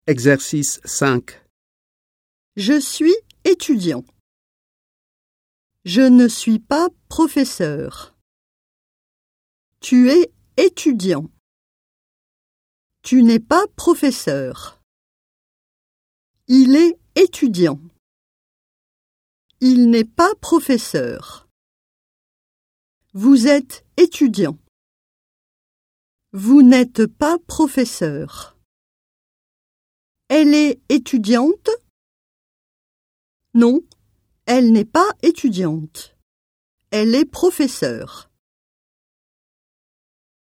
Exercice 5. Je suis étudiant. Je ne suis pas professeur. Tu es étudiant. Tu n'es pas professeur. Il est étudiant. Il n'est pas professeur. Vous êtes étudiant. Vous n'êtes pas professeur. Elle est étudiante? Non, elle n'est pas étudiante. Elle est professeure.